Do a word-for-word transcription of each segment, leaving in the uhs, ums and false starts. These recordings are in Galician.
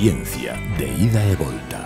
Ciencia de ida e volta.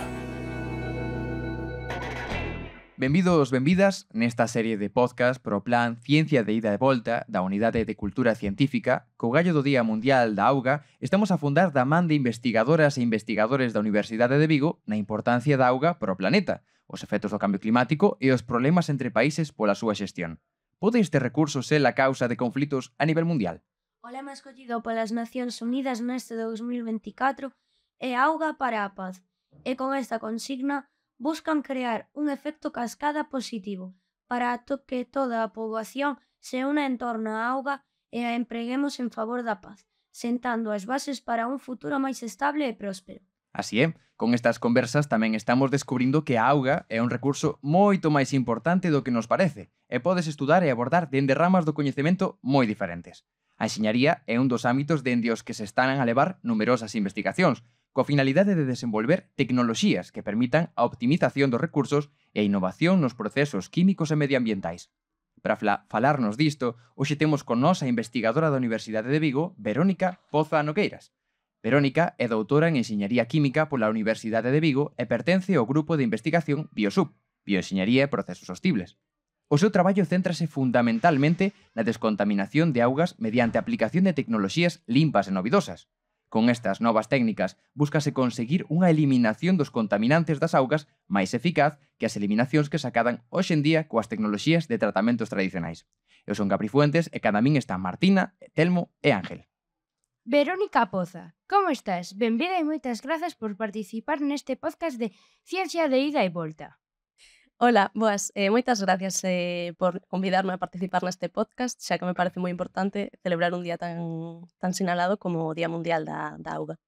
Benvidos, benvidas, nesta serie de podcast pro plan Ciencia de ida e volta da Unidade de Cultura Científica. Co gallo do Día Mundial da Auga, estamos a fundar da man de investigadoras e investigadores da Universidade de Vigo na importancia da auga pro planeta, os efectos do cambio climático e os problemas entre países pola súa xestión. Pode este recurso ser a causa de conflitos a nivel mundial? O lema escollido polas Nacións Unidas neste dous mil veinticatro é Auga para a Paz, e con esta consigna buscan crear un efecto cascada positivo para to que toda a poboación se una en torno á auga e a empreguemos en favor da paz, sentando as bases para un futuro máis estable e próspero. Así é, con estas conversas tamén estamos descubrindo que a auga é un recurso moito máis importante do que nos parece e podes estudar e abordar dende ramas do coñecemento moi diferentes. A enxeñaría é un dos ámbitos dende os que se están a levar numerosas investigacións, coa finalidade de desenvolver tecnoloxías que permitan a optimización dos recursos e a innovación nos procesos químicos e medioambientais. Para falarnos disto, hoxe temos con nós a investigadora da Universidade de Vigo, Verónica Poza Nogueiras. Verónica é doutora en Enxeñaría Química pola Universidade de Vigo e pertence ao grupo de investigación BioSub, Bioenxeñaría e Procesos Sostibles. O seu traballo céntrase fundamentalmente na descontaminación de augas mediante a aplicación de tecnoloxías limpas e novidosas. Con estas novas técnicas, búscase conseguir unha eliminación dos contaminantes das augas máis eficaz que as eliminacións que se acadan hoxe en día coas tecnoloxías de tratamentos tradicionais. Eu son Capri Fuentes e cada min están Martina, Telmo e Ángel. Verónica Poza, como estás? Benvida e moitas grazas por participar neste podcast de Ciencia de ida e volta. Ola, boas, eh, moitas gracias eh, por convidarme a participar neste podcast, xa que me parece moi importante celebrar un día tan, tan sinalado como o Día Mundial da, da Auga.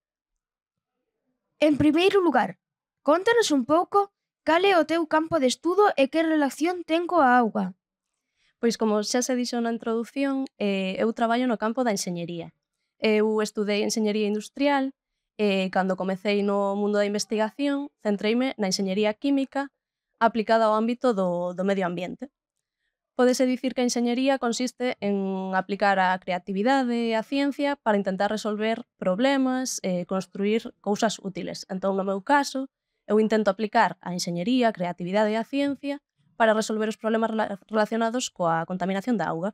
En primeiro lugar, contanos un pouco cal é o teu campo de estudo e que relación ten coa auga. Pois como xa se dixo na introdución, eh, eu traballo no campo da enxeñería. Eu estudei enxeñería industrial e cando comecei no mundo da investigación centreime na enxeñería química aplicada ao ámbito do, do medio ambiente. Pódese dicir que a enxeñería consiste en aplicar a creatividade e a ciencia para intentar resolver problemas e construir cousas útiles. Entón, no meu caso, eu intento aplicar a enxeñería, a creatividade e a ciencia para resolver os problemas relacionados coa contaminación da auga.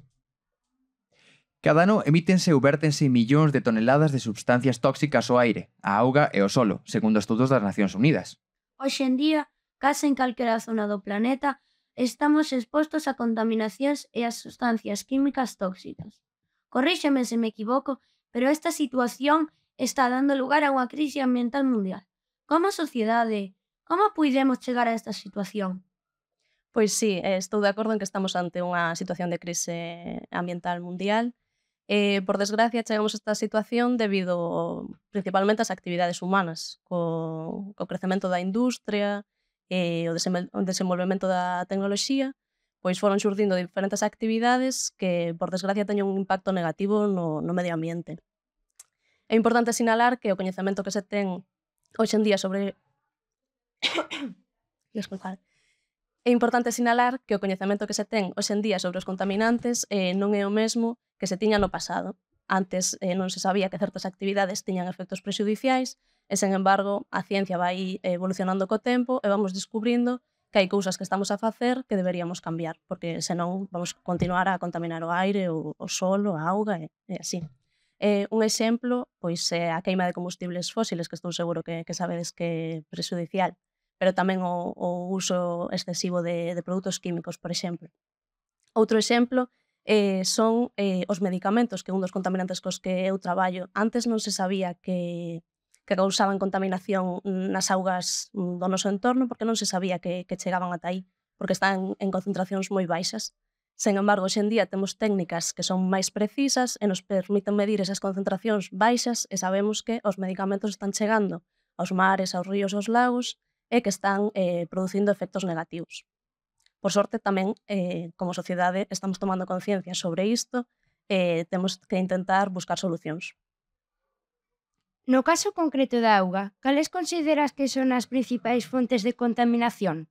Cada ano emítense ou vértense millóns de toneladas de substancias tóxicas ao aire, a auga e ao solo, segundo estudos das Nacións Unidas. Hoxe en día, case en calquera zona do planeta, estamos expostos a contaminacións e a sustancias químicas tóxicas. Corríxeme se me equivoco, pero esta situación está dando lugar a unha crise ambiental mundial. Como sociedade, como puidemos chegar a esta situación? Pois sí, estou de acordo en que estamos ante unha situación de crise ambiental mundial. Eh, por desgracia, chegamos a esta situación debido principalmente ás actividades humanas, co, co crecemento da industria e o desenvolvemento da tecnoloxía, pois foron xurdindo diferentes actividades que, por desgracia, teñen un impacto negativo no, no medio ambiente. É importante sinalar que o coñecemento que se ten hoxe en día sobre... Desculpad. É importante sinalar que o coñecemento que se ten hoxe en día sobre os contaminantes eh, non é o mesmo que se tiña no pasado. Antes eh, non se sabía que certas actividades tiñan efectos prexudiciais e, sen embargo, a ciencia vai evolucionando co tempo e vamos descubrindo que hai cousas que estamos a facer que deberíamos cambiar, porque senón vamos continuar a contaminar o aire, o, o solo, a auga e, e así. Eh, un exemplo pois é a queima de combustibles fósiles, que estou seguro que, que sabedes que é prexudicial, pero tamén o, o uso excesivo de, de produtos químicos, por exemplo. Outro exemplo eh, son eh, os medicamentos, que é un dos contaminantes cos que eu traballo. Antes non se sabía que, que causaban contaminación nas augas do noso entorno porque non se sabía que, que chegaban ata aí, porque están en concentracións moi baixas. Sen embargo, hoxe en día temos técnicas que son máis precisas e nos permiten medir esas concentracións baixas e sabemos que os medicamentos están chegando aos mares, aos ríos, aos lagos e que están eh, producindo efectos negativos. Por sorte, tamén, eh, como sociedade, estamos tomando conciencia sobre isto e temos que intentar buscar solucións. No caso concreto da auga, cales consideras que son as principais fontes de contaminación?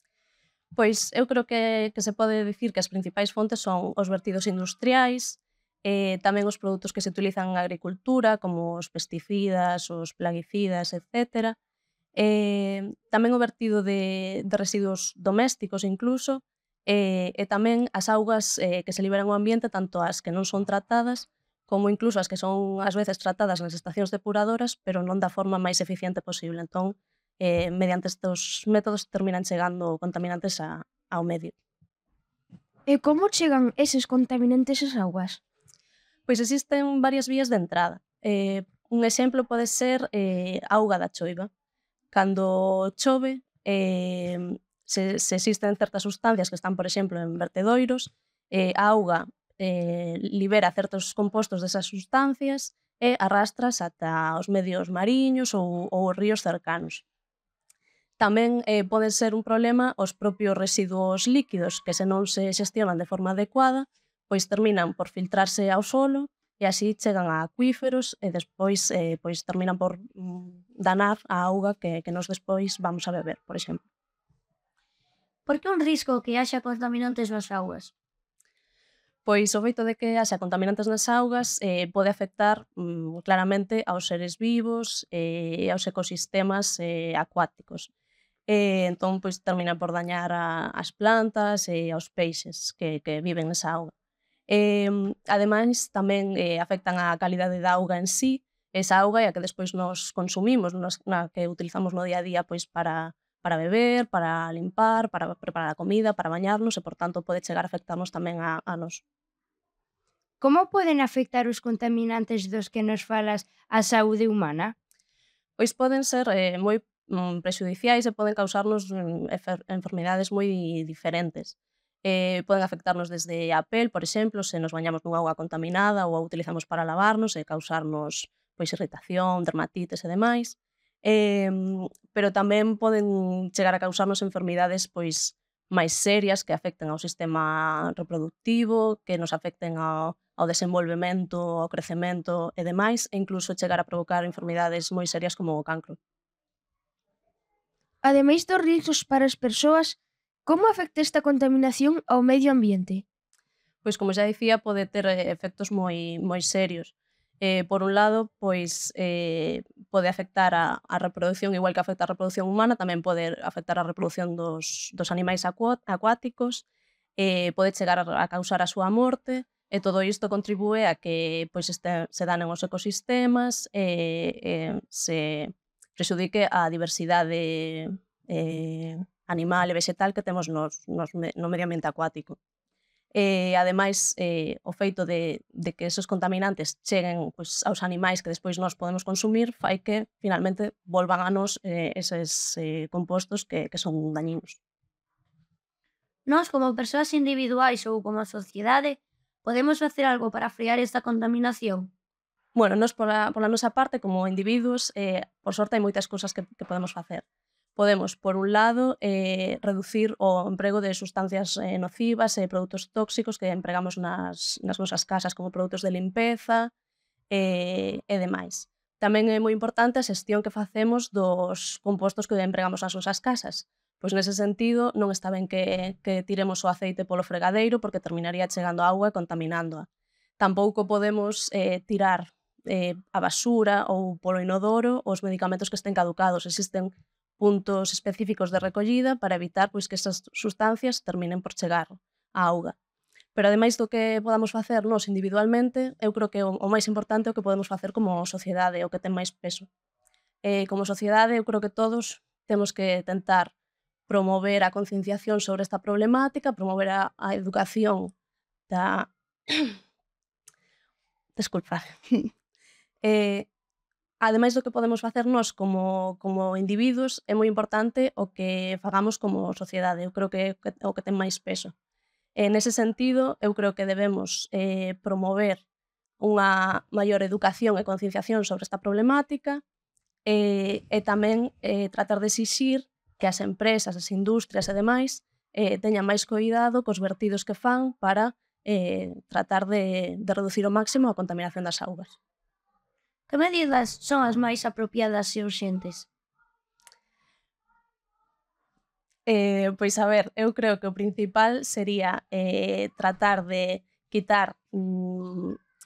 Pois eu creo que, que se pode dicir que as principais fontes son os vertidos industriais, Eh, tamén os produtos que se utilizan na agricultura, como os pesticidas, os plaguicidas, etcétera. Eh, tamén o vertido de, de residuos domésticos incluso, eh, e tamén as augas eh, que se liberan ao ambiente, tanto as que non son tratadas, como incluso as que son ás veces tratadas nas estacións depuradoras, pero non da forma máis eficiente posible. Entón, eh, mediante estes métodos terminan chegando contaminantes a, ao medio. E como chegan eses contaminantes ás augas? Pois existen varias vías de entrada. Eh, un exemplo pode ser eh, a auga da choiva. Cando chove, eh, se, se existen certas sustancias que están, por exemplo, en vertedoiros, eh, a auga eh, libera certos compostos desas sustancias e arrastras ata os medios mariños ou, ou os ríos cercanos. Tamén eh, poden ser un problema os propios residuos líquidos que, se non se xestionan de forma adecuada, pois terminan por filtrarse ao solo e así chegan a acuíferos e despois eh, pois terminan por mm, danar a auga que, que nos despois vamos a beber, por exemplo. Por que un risco que haxa contaminantes nas augas? Pois o feito de que haxa contaminantes nas augas eh, pode afectar mm, claramente aos seres vivos e aos ecosistemas eh, acuáticos. E entón, pois, termina por dañar a, as plantas e aos peixes que, que viven nesa auga. E, ademais, tamén eh, afectan a calidade da auga en sí, esa auga e a que despois nos consumimos, nos, na que utilizamos no día a día pois, para, para beber, para limpar, para preparar a comida, para bañarnos e, por tanto, pode chegar a afectarnos tamén a, a nos. Como poden afectar os contaminantes dos que nos falas á saúde humana? Pois poden ser eh, moi mm, prexudiciais e poden causarnos mm, efer- enfermidades moi diferentes. Eh, poden afectarnos desde a pel, por exemplo, se nos bañamos nunha auga contaminada ou a utilizamos para lavarnos e causarnos pois irritación, dermatites e demais. Eh, pero tamén poden chegar a causarnos enfermidades pois máis serias que afecten ao sistema reproductivo, que nos afecten ao, ao desenvolvemento, ao crecemento e demais, e incluso chegar a provocar enfermidades moi serias como o cancro. Ademais dos riscos para as persoas, como afecta esta contaminación ao medio ambiente? Pois como xa dicía, pode ter eh, efectos moi moi serios. Eh, por un lado, pois eh, pode afectar a, a reproducción, igual que afecta a reproducción humana, tamén pode afectar a reproducción dos, dos animais acu- acuáticos, eh, pode chegar a, a causar a súa morte, e todo isto contribúe a que pois este, se danen os ecosistemas e eh, se prexudique a diversidade eh, animal e vegetal que temos nos, nos, me- no medio ambiente acuático. E, ademais, eh, o feito de, de que esos contaminantes cheguen pois, aos animais que despois nós podemos consumir fai que, finalmente, volvan a nos eh, eses eh, compostos que, que son dañinos. Nós, como persoas individuais ou como sociedade, podemos facer algo para frear esta contaminación? Bueno, nos pola, pola nosa parte, como individuos, eh, por sorte hai moitas cousas que, que podemos facer. Podemos, por un lado, eh, reducir o emprego de sustancias eh, nocivas e produtos tóxicos que empregamos nas, nas nosas casas como produtos de limpeza e, e demais. Tamén é moi importante a xestión que facemos dos compostos que empregamos nas nosas casas. Pois nese sentido non está ben que, que tiremos o aceite polo fregadeiro porque terminaría chegando a auga e contaminándoa. Tampouco podemos eh, tirar eh, a basura ou polo inodoro os medicamentos que estén caducados. Existen puntos específicos de recollida para evitar pois, que esas sustancias terminen por chegar á auga. Pero ademais do que podamos facer nós individualmente, eu creo que o, o máis importante é o que podemos facer como sociedade, o que ten máis peso. Eh, como sociedade, eu creo que todos temos que tentar promover a concienciación sobre esta problemática, promover a, a educación da... Desculpad. eh, Ademais do que podemos facer nós como, como individuos, é moi importante o que fagamos como sociedade. Eu creo que é o que ten máis peso. E nese sentido, eu creo que debemos eh, promover unha maior educación e concienciación sobre esta problemática e, e tamén eh, tratar de exixir que as empresas, as industrias e demais eh, teñan máis cuidado cos vertidos que fan para eh, tratar de, de reducir ao máximo a contaminación das augas. Que medidas son as máis apropiadas e urxentes? Eh, pois a ver, eu creo que o principal sería eh, tratar de quitar mm,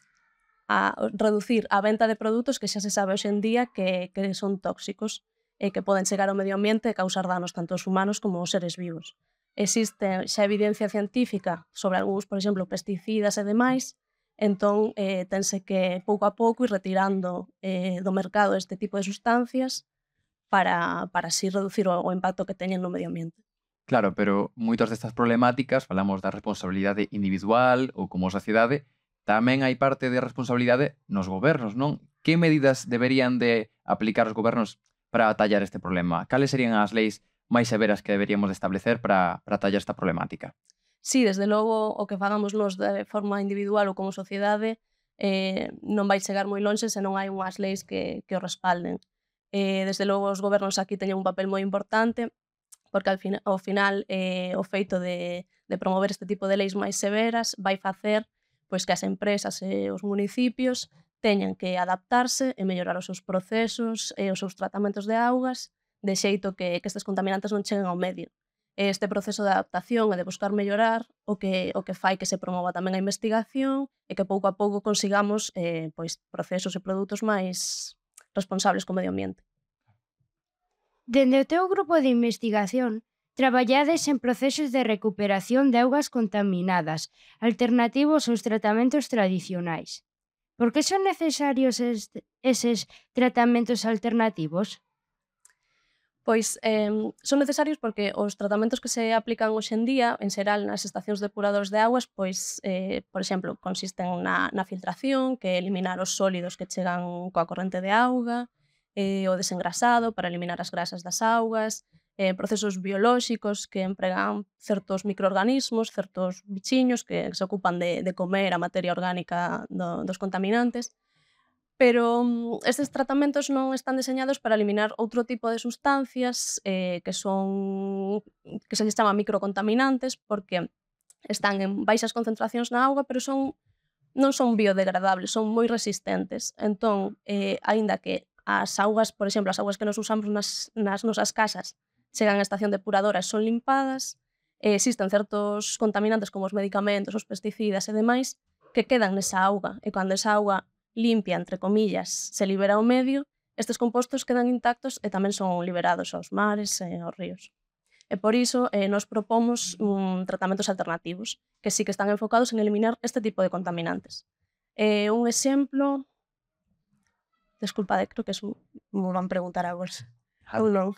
a reducir a venta de produtos que xa se sabe hoxe en día que, que son tóxicos e que poden chegar ao medio ambiente e causar danos tanto aos humanos como aos seres vivos. Existe xa evidencia científica sobre algúns, por exemplo, pesticidas e demais, entón eh, tense que pouco a pouco ir retirando eh, do mercado este tipo de sustancias para, para así reducir o, o impacto que teñen no medio ambiente. Claro, pero moitas destas problemáticas, falamos da responsabilidade individual ou como sociedade, tamén hai parte de responsabilidade nos gobernos, non? Que medidas deberían de aplicar os gobernos para atallar este problema? Cales serían as leis máis severas que deberíamos de establecer para, para atallar esta problemática? Sí, desde logo, o que fagamos nos de forma individual ou como sociedade eh, non vai chegar moi lonxe se non hai unhas leis que, que o respalden. Eh, desde logo, os gobernos aquí teñen un papel moi importante, porque al fin, ao final eh, o feito de, de promover este tipo de leis máis severas vai facer pois, que as empresas e os municipios teñan que adaptarse e mellorar os seus procesos e os seus tratamentos de augas de xeito que, que estes contaminantes non cheguen ao medio. Este proceso de adaptación e de buscar mellorar o que, o que fai que se promova tamén a investigación e que pouco a pouco consigamos eh, pois, procesos e produtos máis responsables co medio ambiente. Dende o teu grupo de investigación, traballades en procesos de recuperación de augas contaminadas, alternativos aos tratamentos tradicionais. Por que son necesarios est- eses tratamentos alternativos? Pois eh, son necesarios porque os tratamentos que se aplican hoxe en día, en xeral nas estacións depuradoras de augas, pois, eh, por exemplo, consisten na, na filtración, que é eliminar os sólidos que chegan coa corrente de auga, eh, o desengrasado para eliminar as grasas das augas, eh, procesos biolóxicos que empregan certos microorganismos, certos bichiños que se ocupan de, de comer a materia orgánica do, dos contaminantes. Pero mm, estes tratamentos non están deseñados para eliminar outro tipo de sustancias eh, que son que se lles chama microcontaminantes porque están en baixas concentracións na auga, pero son non son biodegradables, son moi resistentes. Entón, eh, aínda que as augas, por exemplo, as augas que nos usamos nas, nas nosas casas chegan á estación depuradora e son limpadas, eh, existen certos contaminantes como os medicamentos, os pesticidas e demais que quedan nesa auga e cando esa auga limpia, entre comillas, se libera ao medio, estes compostos quedan intactos e tamén son liberados aos mares e aos ríos. E por iso eh, nos propomos um, tratamentos alternativos que sí que están enfocados en eliminar este tipo de contaminantes. Eh, un exemplo... Desculpade, creo que eso me van preguntar a vos. Ou non?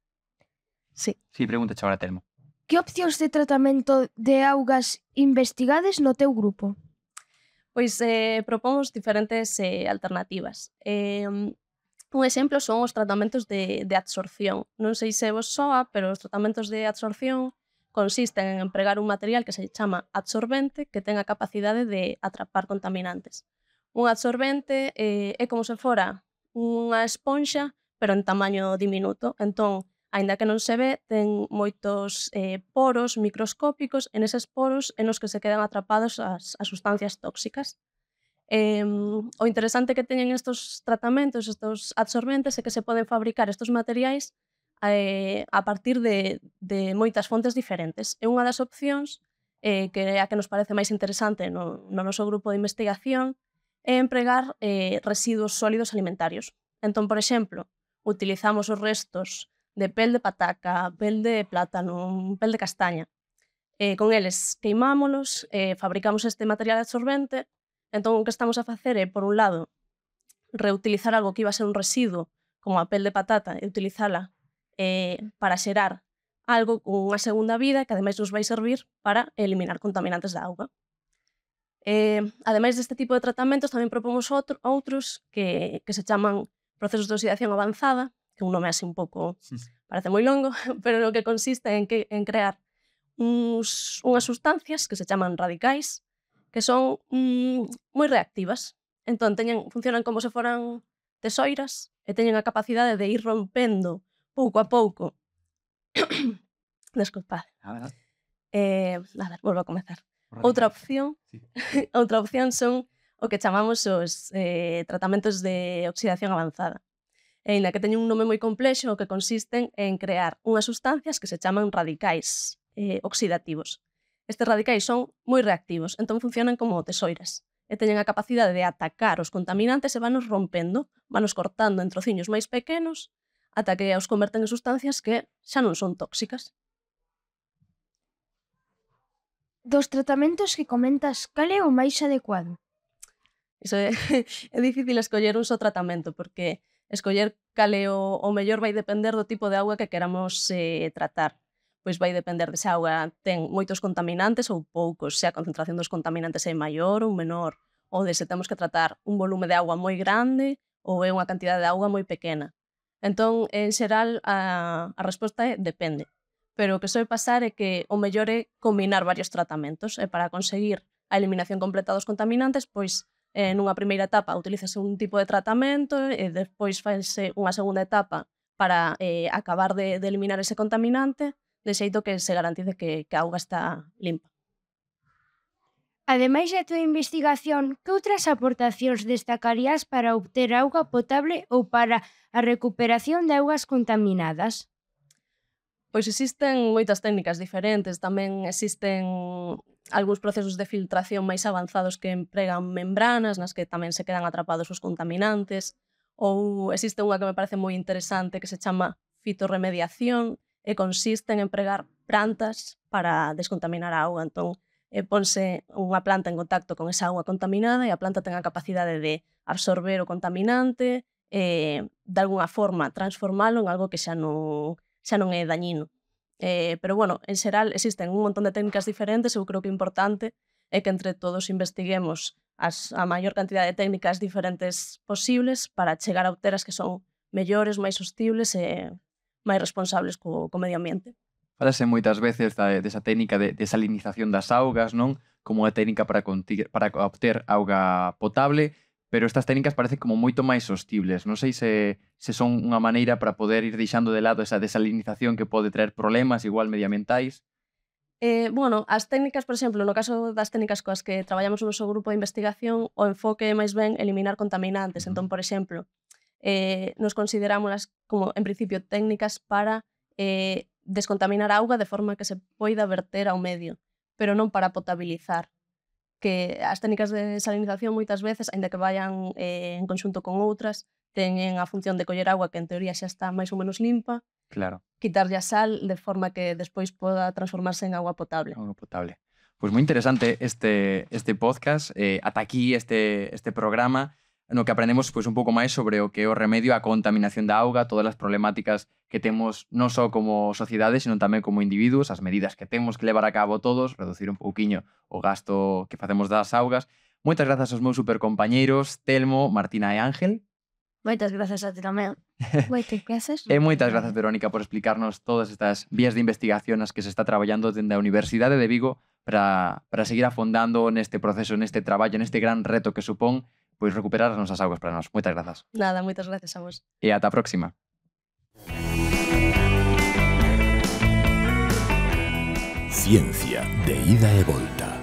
Sí. Sí, pregunta agora, Telmo. Que opcións de tratamento de augas investigades no teu grupo? Pois eh, propomos diferentes eh, alternativas. Eh, un exemplo son os tratamentos de, de absorción. Non sei se vos soa, pero os tratamentos de absorción consisten en empregar un material que se chama absorbente que ten a capacidade de atrapar contaminantes. Un absorbente eh, é como se fora unha esponxa, pero en tamaño diminuto. Entón, aínda que non se ve, ten moitos eh, poros microscópicos e neses poros en os que se quedan atrapados as, as sustancias tóxicas. Eh, o interesante que teñen estos tratamentos, estos absorbentes, é que se poden fabricar estos materiais eh, a partir de, de moitas fontes diferentes. E unha das opcións, eh, que é a que nos parece máis interesante no, no noso grupo de investigación, é empregar eh, residuos sólidos alimentarios. Entón, por exemplo, utilizamos os restos de pel de pataca, pel de plátano, pel de castaña. Eh, con eles queimámolos, eh, fabricamos este material absorbente, entón o que estamos a facer é, por un lado, reutilizar algo que iba a ser un residuo, como a pel de patata, e utilizala eh, para xerar algo con unha segunda vida que ademais nos vai servir para eliminar contaminantes da auga. Eh, ademais deste tipo de tratamentos, tamén propomos outro, outros que, que se chaman procesos de oxidación avanzada, que un nome así un pouco, parece moi longo, pero no que consiste en, que, en crear uns, unhas sustancias que se chaman radicais, que son mm, moi reactivas. Entón, teñen, funcionan como se foran tesoiras e teñen a capacidade de ir rompendo pouco a pouco. Desculpad. Ah, Eh, a ver, volvo a comezar. Outra opción, sí. outra opción son o que chamamos os eh, tratamentos de oxidación avanzada. E ainda que teñen un nome moi complexo, o que consisten en crear unhas sustancias que se chaman radicais eh, oxidativos. Estes radicais son moi reactivos, entón funcionan como tesoiras. e teñen a capacidade de atacar os contaminantes e vanos rompendo, vanos cortando en trociños máis pequenos ata que os converten en sustancias que xa non son tóxicas. Dos tratamentos que comentas, cal é o máis adecuado? Iso é, é difícil escoller un só tratamento, porque escoller cal é o, o mellor vai depender do tipo de auga que queramos eh, tratar. Pois vai depender de se a auga ten moitos contaminantes ou poucos, se a concentración dos contaminantes é maior ou menor, ou de se temos que tratar un volume de auga moi grande ou é unha cantidade de auga moi pequena. Entón, en xeral, a, a resposta é depende. Pero o que soe pasar é que o mellor é combinar varios tratamentos, e para conseguir a eliminación completa dos contaminantes, pois eh, nunha primeira etapa utilízase un tipo de tratamento e despois faise unha segunda etapa para eh, acabar de, de eliminar ese contaminante, de xeito que se garantice que, que a auga está limpa. Ademais da tua investigación, que outras aportacións destacarías para obter auga potable ou para a recuperación de augas contaminadas? Pois existen moitas técnicas diferentes, tamén existen algúns procesos de filtración máis avanzados que empregan membranas nas que tamén se quedan atrapados os contaminantes, ou existe unha que me parece moi interesante que se chama fitorremediación, e consiste en empregar plantas para descontaminar a auga. Entón, eh, ponse unha planta en contacto con esa auga contaminada e a planta ten a capacidade de absorber o contaminante e, de alguna forma, transformalo en algo que xa non, xa non é dañino. Eh, pero, bueno, en xeral, existen un montón de técnicas diferentes e eu creo que o importante é que entre todos investiguemos as, a maior cantidad de técnicas diferentes posibles para chegar a obter as que son mellores, máis sostibles e máis responsables co, co medio ambiente. Falase moitas veces da, desa técnica de desalinización das augas, non? Como unha técnica para, conti, para obter auga potable, pero estas técnicas parecen como moito máis sostibles. Non sei se, se son unha maneira para poder ir deixando de lado esa desalinización que pode traer problemas igual medioambientais. Eh, bueno, as técnicas, por exemplo, no caso das técnicas coas que traballamos no noso grupo de investigación, o enfoque é máis ben eliminar contaminantes. Entón, por exemplo, eh, nos considerámolas como, en principio, técnicas para eh, descontaminar a auga de forma que se poida verter ao medio, pero non para potabilizar. Que as técnicas de desalinización moitas veces, aínda que vayan eh, en conxunto con outras, teñen a función de coller auga que en teoría xa está máis ou menos limpa, Claro, quitarlle a sal de forma que despois poda transformarse en auga potable. auga potable. Pois moi interesante este, este podcast, eh, ata aquí este, este programa, no que aprendemos pois, un pouco máis sobre o que é o remedio á contaminación da auga, todas as problemáticas que temos non só como sociedade, sino tamén como individuos, as medidas que temos que levar a cabo todos, reducir un pouquiño o gasto que facemos das augas. Moitas grazas aos meus supercompañeiros, Telmo, Martina e Ángel. Moitas grazas a ti tamén. Moitas grazas. E moitas grazas, Verónica, por explicarnos todas estas vías de investigación nas que se está traballando dende a Universidade de Vigo para, para seguir afondando neste proceso, neste traballo, neste gran reto que supón pois recuperar as nosas augas para nós. Moitas grazas. Nada, moitas gracias a vos. E ata a próxima. Ciencia de ida e volta.